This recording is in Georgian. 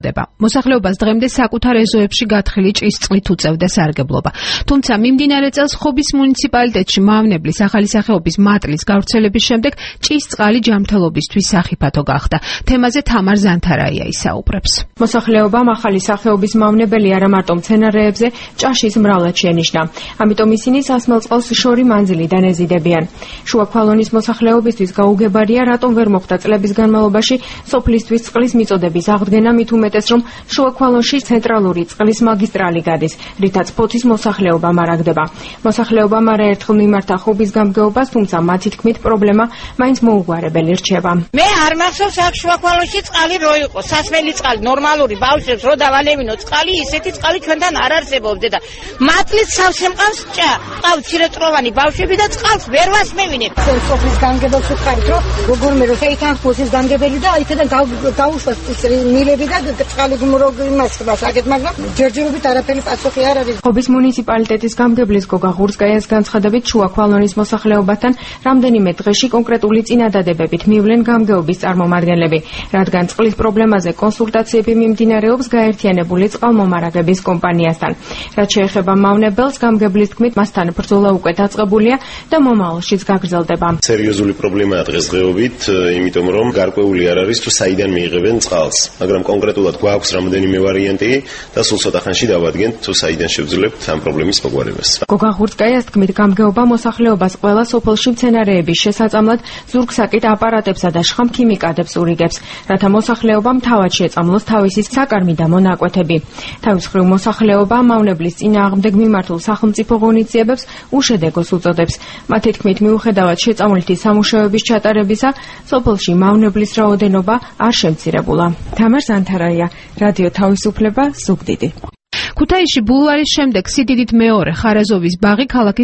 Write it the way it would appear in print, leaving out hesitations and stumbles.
მოსახლეობას დღემდე საკუთარ ეზოებში გათხილი ჭის წყლით უწევდა სარგებლობა. თუმცა მიმდინარე წელს ხობის მუნიციპალიტეტში მავნებლის ახალი სახეობის მატლის გავრცელების შემდეგ ჭის წყალი ჯანმრთელობისთვის სახიფათო გახდა. თემაზე თამარ ზანთარაია ისაუბრებს. მოსახლეობამ ახალი სახეობის მავნებელი არა მარტო მცენარეებზე, ჭაშის მრავლად შენიშნა. ამიტომ ისინი სასმელ წყალს შორი მანძილიდან ეზიდებიან. შუაქვალონის მოსახლეობისთვის გაუგებარია, რატომ ვერ მოხდა წლების განმავლობაში სოფლისთვის წყლის მიწოდების აღდგენა, მით უმეტეს რომ შუაქვალონში ცენტრალური წყლის მაგისტრალი გადის, რითაც ფოთის მოსახლეობა მარაგდება. მოსახლეობამ არაერთხელ მიმართა ხობის გამგეობას, თუმცა მათი თქმით პრობლემა მაინც მოუგვარებელი რჩება. მე არ მახსოვს აქ შუაქვალონში წყალი რო იყო, სასმელი წყალი, ნორმალური ბავშვებს რო დავალევინო წყალი, ისეთი წყალი ჩვენთან არ არსებობდა და მატლით სავსე მყავს ჭა. ყავს მცირეწლოვანი ბავშვები და წყალს ვერ ვასმევინებ. სოფლის გამგებელს უყარით, რომ როგორმე რო შეითან ხოსის გამგებელი და იქიდან გაუშვას მილები და წყალი იმას აკეთ, მაგრამ ჯერჯერობით არაფერი პასუხი არ არის. ხობის მუნიციპალიტეტის გამგებლის გოგა ღურსკაიას განცხადებით, შუაქვალონის მოსახლეობასთან რამდენიმე დღეში კონკრეტული წინადადებებით მივლენ გამგეობის წარმომადგენლები, რადგან წყლის პრობლემაზე კონსულტაციები მიმდინარეობს გაერთიანებული წყალმომარაგების კომპანიასთან. რაც შეეხება მავნებელს, გამგებლის თქმით, მასთან ბრძოლა უკვე დაწყებულია და მომავალშიც გაგრძელდება. სერიოზული პრობლემაა დღესდღეობით, იმიტომ რომ გარკვეული არ არის თუ საიდან მიიღებენ წყალს, მაგრამ კონკრეტულად გვაქვს რამდენიმე ვარიანტი და სულ ცოტა ხანში დავადგენთ თუ საიდან შევძლებთ ამ პრობლემის მოგვარებას. გოგა ღურსკაიას თქმით, გამგეობა მოსახლეობას ყველა სოფელში მცენარეების შესაწამლად ზურგსაკით აპარატებსა და შხამ ქიმიკატებს ურიგებს, რათა მოსახლეობამ თავად შეწამლოს თავისი საკარმი და მონაკვეთები. თავის მხრივ მოსახლეობა მავნებლის წინააღმდეგ მიმართულ სახელმწიფო ღონისძიებებს უშედეგოს უწოდებს. მათი თქმით, მიუხედავად შეწამლითი სამუშაოების ჩატარებისა, სოფელში მავნებლის რაოდენობა არ შემცირებულა. თამარ ზანთარაია, რადიო თავისუფლება, ზუგდიდი. ქუთაისში ბულვარის შემდეგ სიდიდით მეორე ხარაზოვის ბაღი ქალაქის